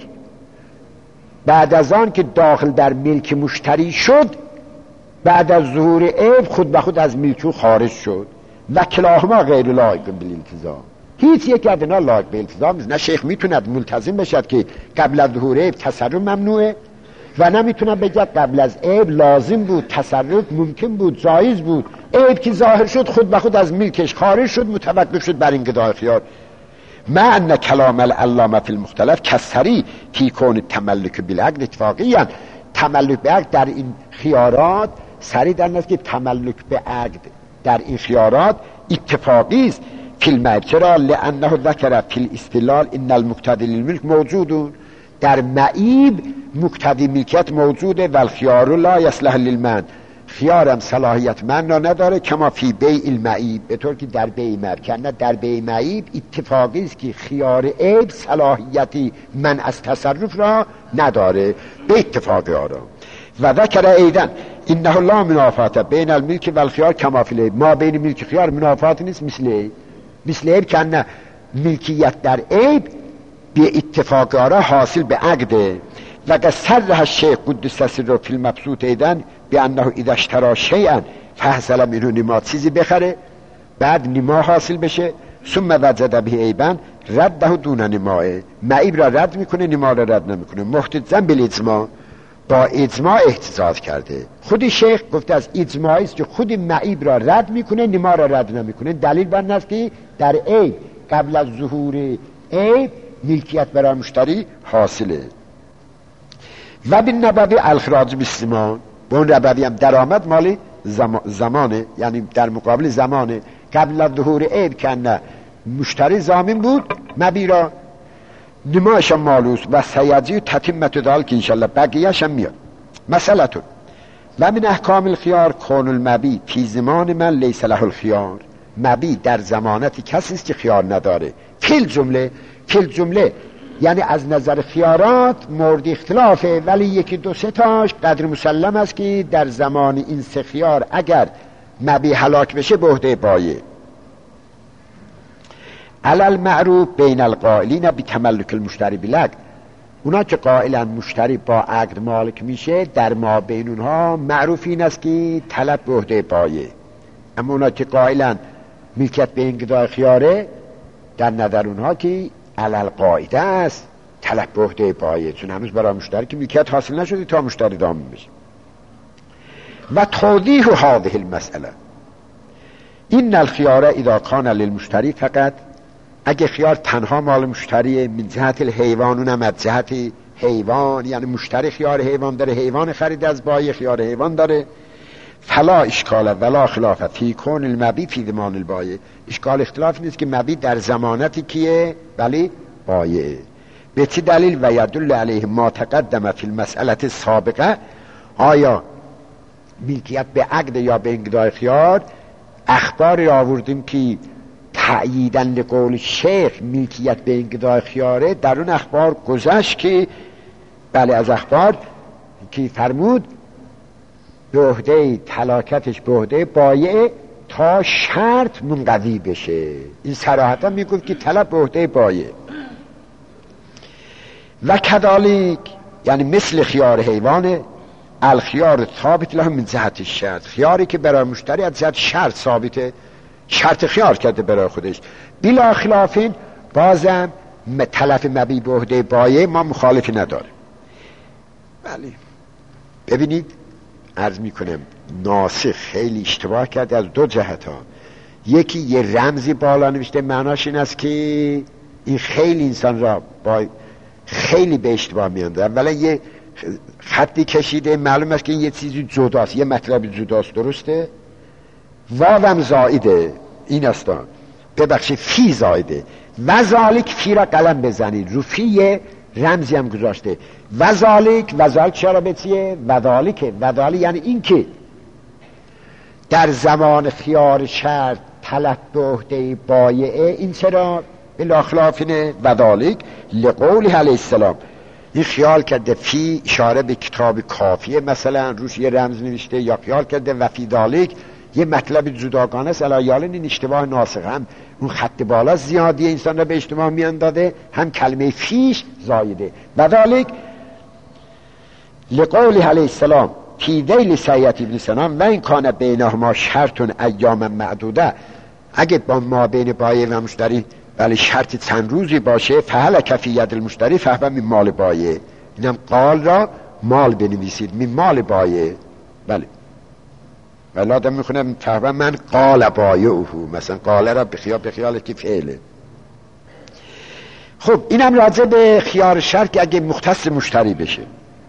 بعد از آن که داخل در ملک مشتری شد، بعد از ظهور عیب خود به خود از ملک خارج شد. و کلاهما غیر لایق بالالتزام، هیچ یک از اینا لایق به التزام نیست. نه شیخ میتوند ملتزم بشد که قبل از ظهور عیب تصرف ممنوعه، و نمیتونم بگم قبل از عیب لازم بود، تصرف ممکن بود، جایز بود، عیب که ظاهر شد خود به خود از ملکش خارج شد، متوقف شد بر این قضای خیار. مع ان کلام العلامه فی المختلف کسری فی کون تملک بالعقد اتفاقیا، تملک به عقد در این خیارات سری در نزد که تملک به عقد در این خیارات اتفاقی است. فی المعیب، چرا؟ لانه ذکر فی الاستدلال ان المقتضی للملک موجود، در معیب مقتضی ملکیت موجوده، و الخیار لا یصلح للمن، خیارم صلاحیت من را نداره، کما فی بیع المعیب، به طور که در بیع معیب، که نه در بیع معیب اتفاقی است که خیار عیب صلاحیتی من از تصرف را نداره به اتفاق آرا. و ذکر ایضا انه لا منافات بین الملک و الخیار کما فی العیب، ما بین ملک خیار منافات نیست مثل عیب، مثل عیب که نه ملکیت در عیب به اتفاق آرا حاصل به عقده. و قد صرح الشیخ قدس سره فی المبسوط ایدن به انه اذا اشترى شیئا فحصل منه نما، چیزی بخره بعد نما حاصل بشه، ثم وجد به عیبا رده دون نماه، معیب را رد میکنه نما را رد نمیکنه، محتجا بالاجماع، با اجماع احتجاج کرده. خود شیخ گفته از اجماعی است که خود معیب را رد میکنه نما را رد نمیکنه. دلیل بر این است که در عیب قبل از ظهور عیب ملکیت برای مشتری حاصله. و بین نبوی الخراج بسیمان، به اون ربوی هم درآمد مالی زمانه، یعنی در مقابل زمانه قبل از ظهور عیب که نه مشتری ضامن بود مبی را، نمایش هم مالوس و سیجی و تتمت دال که انشالله بقیهش هم میاد. مسئله تو و من احکام الخیار کون المبی فی زمان من لیس له الخیار، مبی در زمانتی کسی است که خیار نداره. کل جمله کل جمله یعنی از نظر خیارات مورد اختلافه، ولی یکی دو سه تاش قدر مسلم است که در زمان این سه خیار اگر مبی هلاک بشه به عهده بایع. علل معروف بین القائلین بی تملک المشتری بالعقد، اونا که قائلن مشتری با عقد مالک میشه، در ما بین اونها معروف این است که طلب به عهده بایع. اما اونا که قائلن ملکیت به این قضای خیاره، در نظر اونها که علل قاعده است طلب به عهده بایع، چون هنوز برای مشتری که ملکیت حاصل نشده تا مشتری ضامن بشه. و توضیح هذه المسئله این الخیار اذا کان للمشتری فقط، اگه خیار تنها مال مشتریه من جهت الحیوان، اونم از جهت حیوان، یعنی مشتری خیار حیوان داره، حیوان خرید از بایع خیار حیوان داره، فلا اشکال ولا خلاف فی کون المبی فی ضمان البایع، اشکال اختلاف نیست که مبی در ضمانتی کیه؟ بلی بایع. به چه دلیل؟ و یدل علیه ما تقدم فی المسئله السابقه، آیا ملکیت به عقد یا به انقضاء خیار اخباری آوردیم که تأییدن لقول شیخ ملکیت به انقضاء خیاره، در اون اخبار گذشت که بله از اخبار که فرمود به عهده طلاقتش به عهده بایع تا شرط منقضی بشه. این صراحتا میگفت که طلب به عهده بایع. و کذالک یعنی مثل خیار حیوانه، الخیار ثابت له من جهت شرط، خیاری که برای مشتری از جهت شرط ثابته، شرط خیار کرده برای خودش، بلا خلافین بازم تلف مبیع به عهده بایع ما مخالفی نداره. بله ببینید عرض میکنم ناسخ خیلی اشتباه کرده از دو جهت ها. یکی یه رمزی بالا نوشته، معناش این است که این خیلی انسان را با خیلی به اشتباه میانده. اولا یه خطی کشیده، معلوم است که این یه چیزی جداست، یه مطلب جداست، درسته؟ واوم زائده، این است ببخشید فی زائده، و ذالک فی را قلم بزنید، رو فی رمزی هم گذاشته، و ذالک و ذالک چرا بچیه؟ و ذالک و ذالک یعنی این که در زمان خیار شرط طلب به عهده بایعه، این چرا بلا خلافینه؟ و ذالک لقوله علیه السلام، این خیال کرده فی اشاره به کتاب کافیه مثلا روش یه رمز نوشته، یا خیال کرده و فی ذالک یه مطلب جداگانه است. الایالین این اشتباه ناسخ، هم اون خط بالا زیادی انسان را به اشتباه میان داده، هم کلمه فیش زایده. و ذالک لقوله علیه السلام فی ذیل سیئة ابن سنان و این کان بینهما شرط ایام معدوده، اگه با ما بین بایع و مشتری ولی شرط چند روزی باشه، فهل کفی ید المشتری فهو من مال بایع، اینم قال را مال بنویسید، من مال بایع. بله ولی آدم میخونه فهو من قال بایعه، مثلا قال را بخیال بخیال که فعله. خب اینم راجع به خیار شرط که اگه مختص مشتری بشه.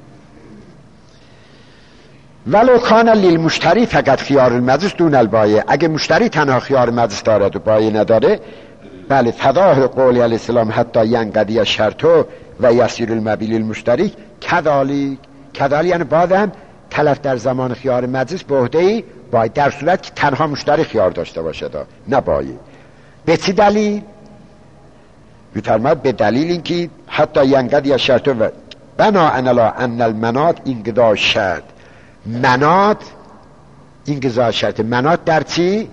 ولو کان للمشتری فقط خیار المجلس دون البایع، اگه مشتری تنها خیار مجلس دارد و بایع نداره، بله تظاهر قول علیه السلام حتی ینقضی شرطه و یسیر المبیع للمشتری کذالک، کذالک یعنی بعدم تلف در زمان خیار مجلس به عهده بایع، در صورت که تنها مشتری خیار داشته باشه دا نه بایع. به چه دلیل؟ می‌فرماید به دلیل اینکه حتی ینقضی شرطه و بنا ان ان المنات انقضاء شرط، منات انقضاء شرط، منات در چی؟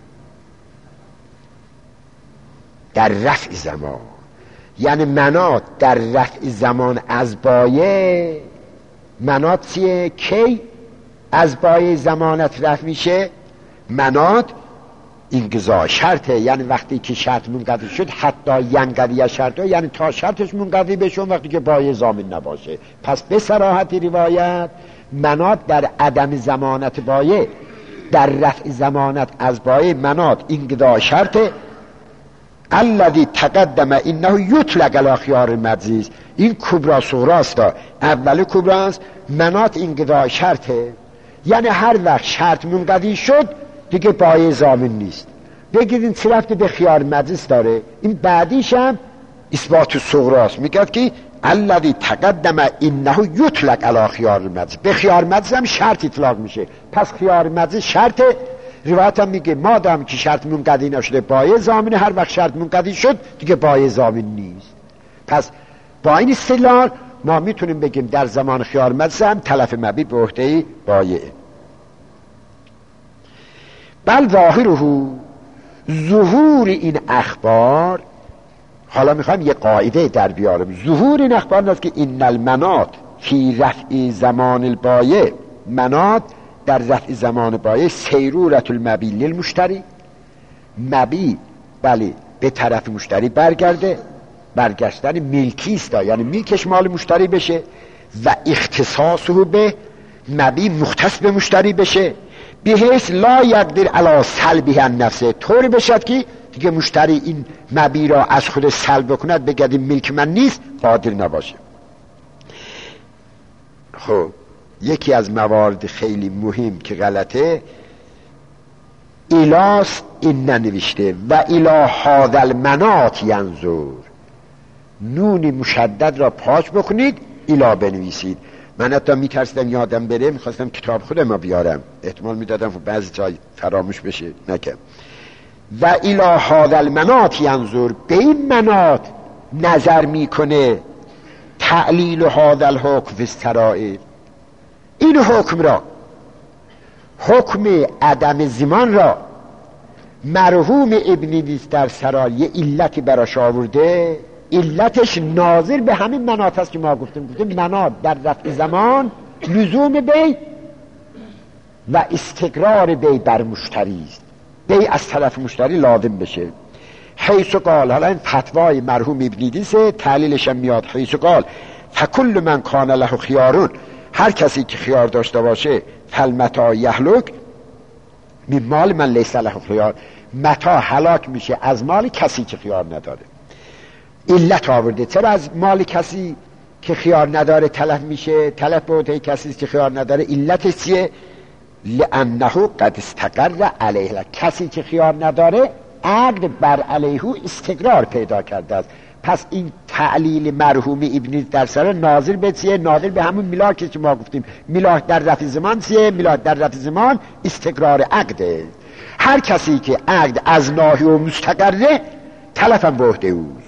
در رفع زمان، یعنی منات در رفع زمان از بایع. منات چیه؟ کی از بایع زمانت رفع میشه؟ منات انقضاء شرطه، یعنی وقتی که شرط منقضی شد، حتی ینقضی شرطه یعنی تا شرطش منقضی بشه وقتی که بایع ضامن نباشه. پس به صراحت روایت منات در عدم ضمانت بایع، در رفع ضمانت از بایع منات انقضاء شرطه. الذي تقدم انه یطلق علی خیار المجلس، این کبرا صغرا است، اول کبرا است، منات انقضاء شرطه، یعنی هر وقت شرط منقضی شد دیگه بایع ضامن نیست. بگید این چه رفتی به خیار مجلس داره؟ این بعدیش هم اثبات صغرا است، میگه که الذي تقدم انه یطلق علی خیار المجلس، به خیار مجلس هم شرط اطلاق میشه. پس خیار مجلس شرطه. روایت هم میگه مادام که شرط منقضی نشده بایع ضامنه، هر وقت شرط منقضی شد دیگه بایع ضامن نیست. پس با این استدلال ما میتونیم بگیم در زمان خیار مجلس هم تلف مبیع به عهده بایع. بل ظاهره ظهور این اخبار، حالا میخوایم یه قاعده در بیارم، ظهور این اخبار است که این المنات فی رفع زمان البایع، منات در رفع زمان بایع سیرورت المبیع للمشتری، مبیع بله به طرف مشتری برگرده، برگشتن ملکی است، یعنی ملکش مال مشتری بشه، و اختصاصه به مبیع مختص به مشتری بشه، به حیث لا یقدر علی سلبه عن نفسه، طوری بشد که دیگه مشتری این مبیع را از خود سلب بکند، بگه ملک من نیست، قادر نباشه. خب یکی از موارد خیلی مهم که غلطه، ایلاس این ننوشته و الی هذا المنات ینظر، نون مشدد را پاک بکنید، الی بنویسید. من حتی میترسیدم یادم بره، میخواستم کتاب خودم بیارم، احتمال میدادم بعضی جای فراموش بشه، نکم. و الی هذا المناط ینظر، به این مناط نظر میکنه، تعلیل هذا الحکم فی السرائر، این حکم را، حکم عدم زمان را مرحوم ابن دیس در سرای یه علتی براش آورده، علتش ناظر به همین مناط هست که ما گفتیم گفتیم مناط در رفع زمان لزوم بی و استقرار بی بر مشتری است، بی از طرف مشتری لازم بشه. حیث قال، حالا این فتوای مرحوم ابن دیسه، تعلیلش هم میاد، حیث قال فکل من کان له خیارون، هر کسی که خیار داشته باشه، فالمتاع یهلک من مال من لیس له خیار، متاع هلاک میشه از مال کسی که خیار نداره. علت آورده چرا از مال کسی که خیار نداره تلف میشه، تلف به عهده کسی که خیار نداره، علتش چیه؟ لانه قد استقر علیه، کسی که خیار نداره عقد بر علیه استقرار پیدا کرده است. پس این تعلیل مرحوم ابن در سر ناظر به چیه؟ ناظر به همون میلاک که ما گفتیم، میلاک در رفع زمان چیه؟ میلاک در رفع زمان استقرار عقده. هر کسی که عقد از ناحیه و مستقره تلف هم به عهده اوست.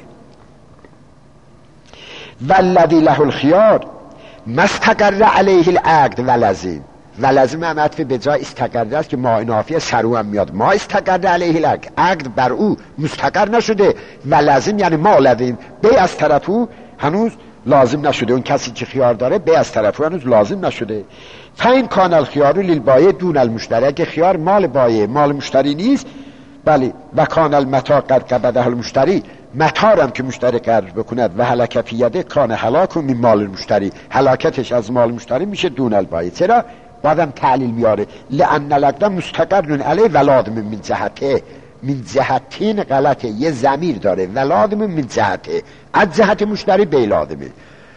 والذی له الخیار ما استقر علیه العقد ولزم، ولزم هم عطف به جای استقر است که ما نافیه سرو هم میاد، ما استقر علیه العقد، عقد بر او مستقر نشده، ولزم یعنی ما لازم به از طرف او هنوز لازم نشده، اون کسی که خیار داره به از طرف او هنوز لازم نشده. فین کان الخیار للبایع دون المشتری، که خیار مال بایع مال مشتری نیست، بله، و کان المتاع قد قبضه المشتری، متاع هم که مشتری قرض بکند و هلاک فی یده کان هلاک من مال المشتری، هلاکتش از مال مشتری میشه دون البایع. چرا؟ بعدم تعلیل میاره لان العقد مستقر علیه ولادم من جهته، من جهتین غلطه، یه ضمیر داره، ولادم من جهته، از جهت مشتری بیلادمه.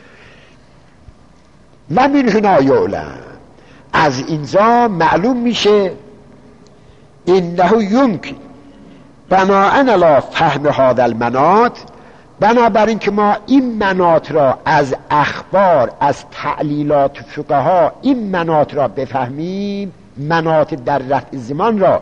و من هنا یعلم، از اینجا معلوم میشه انه یمکن بناءً علی فهم هذا المناط، بنابراین که ما این مناط را از اخبار، از تعلیلات فقها این مناط را بفهمیم، مناط در رفع زمان را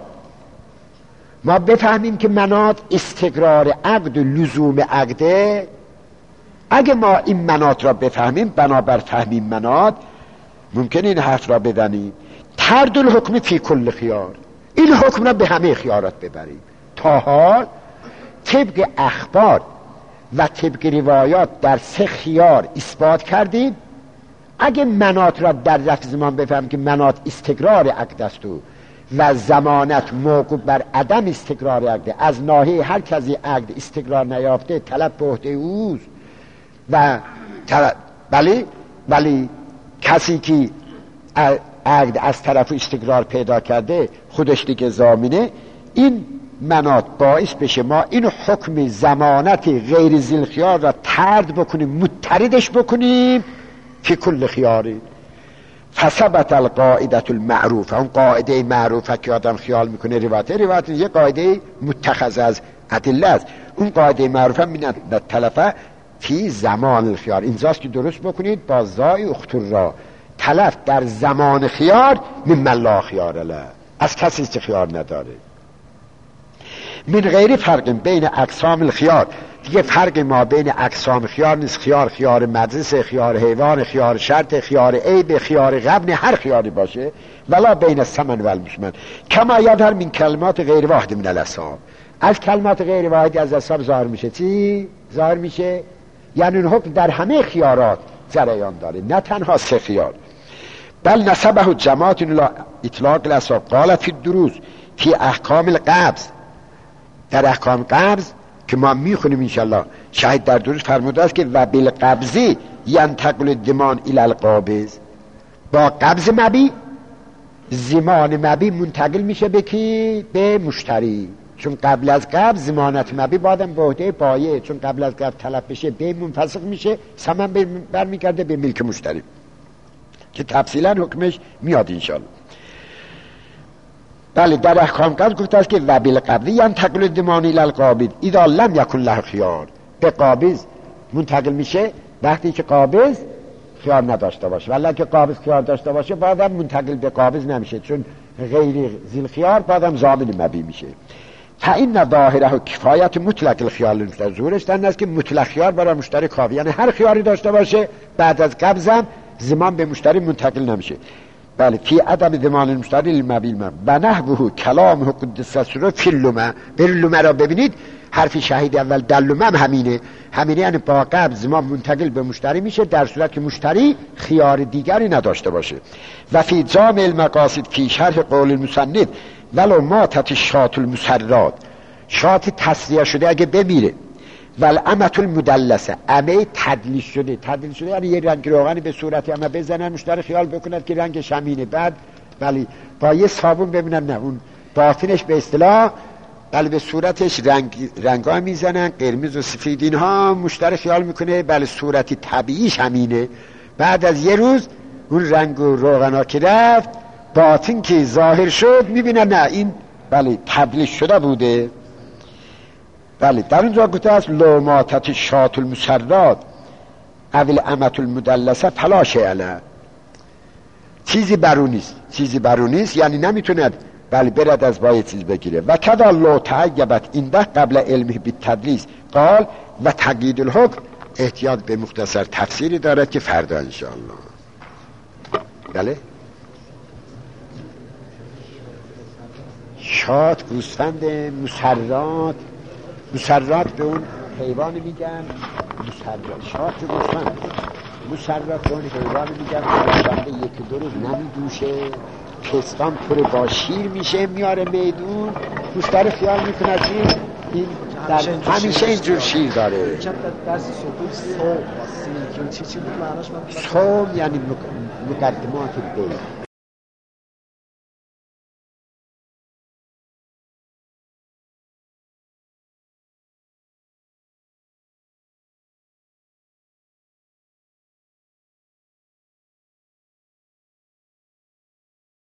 ما بفهمیم که مناط استقرار عقد و لزوم عقده. اگه ما این مناط را بفهمیم، بنابر فهمیم مناط ممکن این حرف را بدنیم ترد الحکم فی کل خیار، این حکم را به همه خیارات ببریم. تا حال طبق اخبار و طبق روایات در سه خیار اثبات کردیم. اگه مناط را در رفع زمان بفهمیم که مناط استقرار عقد است و و زمانت موقوف بر عدم استقرار عقد، از ناحیه هر کسی عقد استقرار نیافته طلب به عهده اوست و بله ولی کسی که عقد از طرف استقرار پیدا کرده خودش دیگه ضامنه. این مناط باعث بشه ما این حکم زمانت غیر ذی خیار را طرد بکنیم، متردش بکنیم که کل خیاری. فثبت القاعده المعروفه، اون قاعده معروفه که آدم خیال میکنه روایت روایت یه قاعده متخذ از ادله است. اون قاعده معروفه من تلفه فی زمان الخیار، اینجاست که درست بکنید با زای اختر را، تلف در زمان خیار ممن لا خیار له، از کسی که خیار نداره. من غیر فرق بین اقسام الخیار، دیگه فرق ما بین اقسام خیار نیست، خیار خیار مجلس، خیار حیوان، خیار شرط، خیار عیب، خیار غبن، هر خیاری باشه، ولا بین الثمن و المشمن کما یظهر من کلمات غیر واحد من الاصحاب، از کلمات غیر واحد از اصحاب ظاهر میشه. چی ظاهر میشه؟ یعنی این حکم در همه خیارات جریان داره، نه تنها سه خیار. بل نسبه جماعت اطلاق الاصحاب قال فی الدروس فی احکام القبض، در احکام قبض که ما میخونیم انشالله شاید در دروس فرموده است که و بالقبضی ینتقل الضمان الی القابض، با قبض مبی ضمان مبی منتقل میشه به کی؟ به مشتری، چون قبل از قبض ضمانت مبی بعدم به عهده بایع، چون قبل از قبض تلف بشه به منفسخ میشه، ثمن برمیگرده به ملک مشتری که تفصیلا حکمش میاد انشالله. بله در احکام قبض گفته است که و بالقبض ینتقل الضمان الی القابض اذا لم یکن له خیار، به قابض منتقل میشه وقتی که قابض خیار نداشته باشه، ولی که قابض خیار داشته باشه بعدم منتقل به قابض نمیشه، چون غیر ذی الخیار بعدم ضامن مبی میشه. فإن ظاهره کفایت مطلق الخیال المشتری، ظهورش در است که مطلق خیار برای مشتری کافی، یعنی هر خیاری داشته باشه بعد از قبضم زمان به مشتری منتقل نمیشه. بله فی عدم ضمان المشتری للمبیع و نحوه کلامه قدس سره فی اللمه. بر لمه را ببینید، حرف شهید اول در لمه هم همینه، همینه یعنی با قبض زمان منتقل به مشتری میشه در صورت که مشتری خیار دیگری نداشته باشه. و فی جامع المقاصد فی شرح قول المصنف ولو ماتت الشاة المسرات، شات تصریه شده اگه بمیره، والامة المدلسه، امه تدلیس شده، تدلیس شده یعنی یه رنگ روغنی به صورت امه بزنن مشتری خیال بکند که رنگ شمینه، بعد ولی با یه صابون ببینن نه اون باطنش به اصطلاح بله به صورتش رنگ رنگا میزنن قرمز و سفید اینها، مشتری خیال میکنه بله صورتی طبیعی شمینه، بعد از یه روز اون رنگ و روغنا که رفت باطن که ظاهر شد میبینن نه این بله تدلیس شده بوده. بله در اونجا گفته است لو ماتت الشاة المسرات اول امت المدلسه فلا شیء له، چیزی برو نیست، چیزی برو نیست یعنی نمیتوند بله برد از با چیز بگیره. و کذا لو تعیبت اینده قبل علمه بالتدلیس قال و تقیید الحکم احتیاط به مختصر تفسیری دارد که فردا انشاءالله. بله شات گوسفند مسرات، مسرات به اون حیوان میگن مسرات، شات گوسفند مسرات به اون حیوان میگن که یکی دو روز نمیدوشه، پستان پر با شیر میشه میاره میدون، مشتری خیال میکنه چی این در همیشه اینجور شیر داره. صوم یعنی مقدمات بی